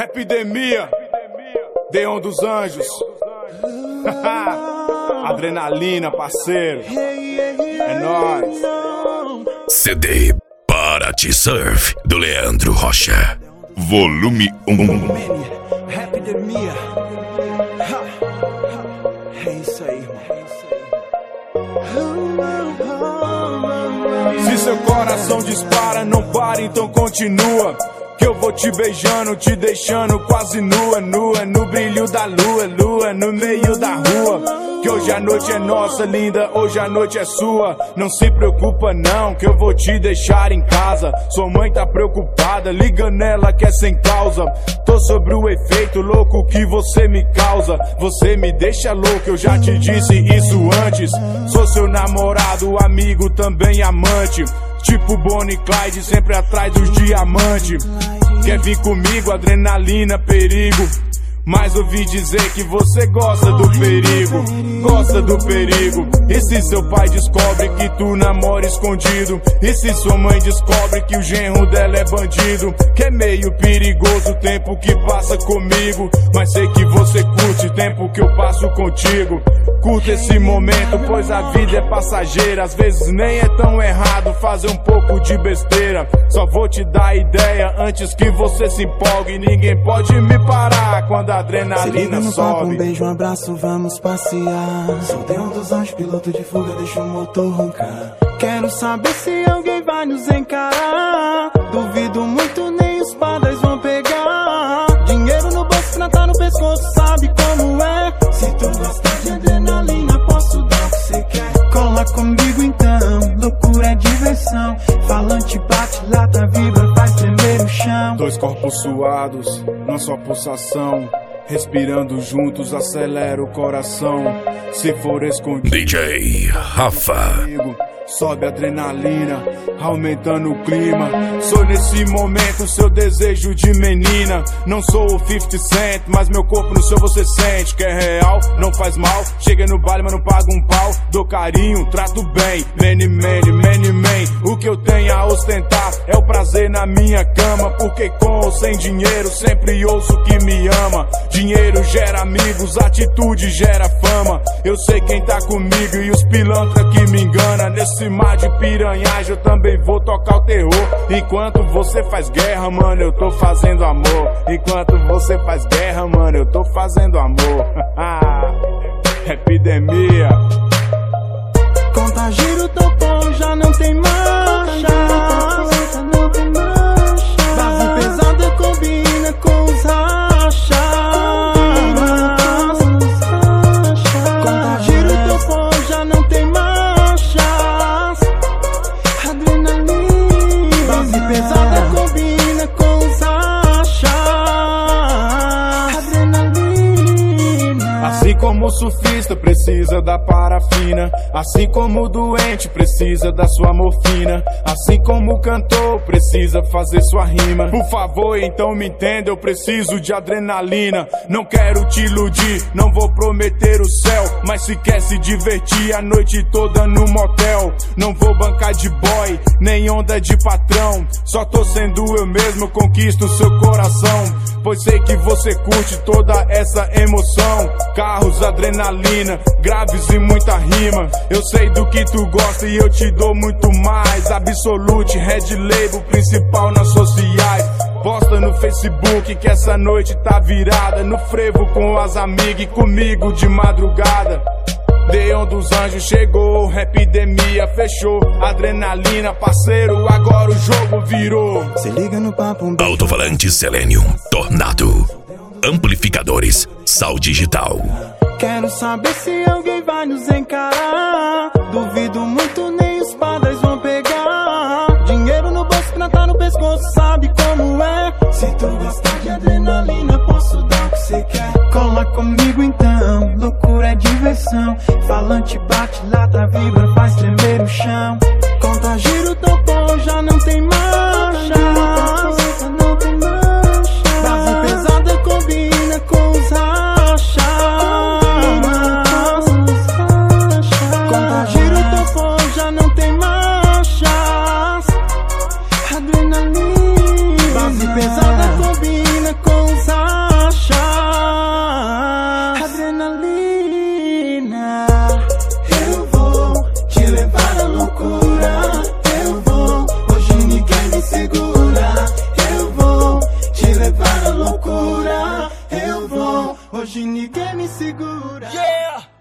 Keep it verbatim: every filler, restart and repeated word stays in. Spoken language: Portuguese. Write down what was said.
Epidemia, Deon dos Anjos. Adrenalina, parceiro. É nóis. C D Para Te Surf, do Leandro Rocha. Volume um. Epidemia. É isso aí, irmão. Se seu coração dispara, não para, então continua. Que eu vou te beijando, te deixando quase nua, nua, no brilho da lua, lua, no meio da rua. Que hoje a noite é nossa, linda, hoje a noite é sua. Não se preocupa não, que eu vou te deixar em casa. Sua mãe tá preocupada, liga nela que é sem causa. Tô sobre o efeito louco que você me causa. Você me deixa louco, eu já te disse isso antes. Sou seu namorado, amigo, também amante. Tipo Bonnie e Clyde, sempre atrás dos diamantes. Quer vir comigo, adrenalina, perigo. Mas ouvi dizer que você gosta do perigo, gosta do perigo. E se seu pai descobre que tu namora escondido? E se sua mãe descobre que o genro dela é bandido? Que é meio perigoso o tempo que passa comigo. Mas sei que você curte o tempo que eu passo contigo. Curta esse momento, pois a vida é passageira. Às vezes nem é tão errado fazer um pouco de besteira. Só vou te dar ideia antes que você se empolgue. Ninguém pode me parar quando a adrenalina no sobe. Papo, um beijo, um abraço, vamos passear. Sou Deon dos Anjos, piloto de fuga, deixa o motor roncar. Quero saber se alguém vai nos encarar. Duvido muito, nem os padrões vão pegar. Dinheiro no bolso, nada no pescoço, sabe como é? Se tu gostar de adrenalina, posso dar o que você quer. Cola comigo então, loucura é diversão. Falante bate, lata vibra, faz tremer o chão. Dois corpos suados, não só pulsação. Respirando juntos, acelera o coração. Se for escondido, D J Rafa. sobe a adrenalina, aumentando o clima. Sou nesse momento seu desejo de menina. Não sou o fifty cent, mas meu corpo no seu você sente. Que é real, não faz mal. Chega no baile, mas não paga um pau. Dou carinho, trato bem. Many, many, many, many. O que eu tenho a ostentar é o prazer na minha cama. Porque com ou sem dinheiro sempre ouço que me ama. Dinheiro gera amigos, atitude gera fama. Eu sei quem tá comigo e os pilantra que me engana. Nesse mar de piranhagem eu também vou tocar o terror. Enquanto você faz guerra, mano, eu tô fazendo amor. Enquanto você faz guerra, mano, eu tô fazendo amor. Epidemia. Conta giro, topou, já não tem marcha. Base pesada combina com os rachas. Conta giro, topou, já não tem marchas. Adrenalina. Base pesada combina com os rachas. Adrenalina. Assim como o surfista precisa da parafina, assim como o doente precisa da sua morfina, assim como o cantor precisa fazer sua rima. Por favor, então me entenda, eu preciso de adrenalina. Não quero te iludir, não vou prometer o céu, mas se quer se divertir a noite toda no motel. Não vou bancar de boy, nem onda de patrão. Só tô sendo eu mesmo, conquisto seu coração. Pois sei que você curte toda essa emoção. Carros, adrenalina, graves e muita rima. Eu sei do que tu gosta e eu te dou muito mais. Absolute, Red Label, principal nas sociais. Posta no Facebook que essa noite tá virada. No frevo com as amigas e comigo de madrugada. Deon dos Anjos chegou, epidemia fechou. Adrenalina, parceiro, agora o jogo virou. Se liga no papo, um beijo. Alto-falante Selenium, Tornado. Amplificadores, Sal Digital. Quero saber se alguém vai nos encarar. Duvido muito, nem os padrões vão pegar. Dinheiro no bolso, nada no pescoço, sabe como é? Se tu gostar de adrenalina, posso dar o que você quer. Cola comigo então, loucura é diversão. Falante bate, lata vibra, faz tremer o chão. Conta giro, topou, já não tem marcha. Base pesada combina com os rachas. Conta giro, topou, já não tem marchas. Adrenalina. Base pesada combina com os rachas. loucura eu vou, hoje ninguém me segura. Yeah!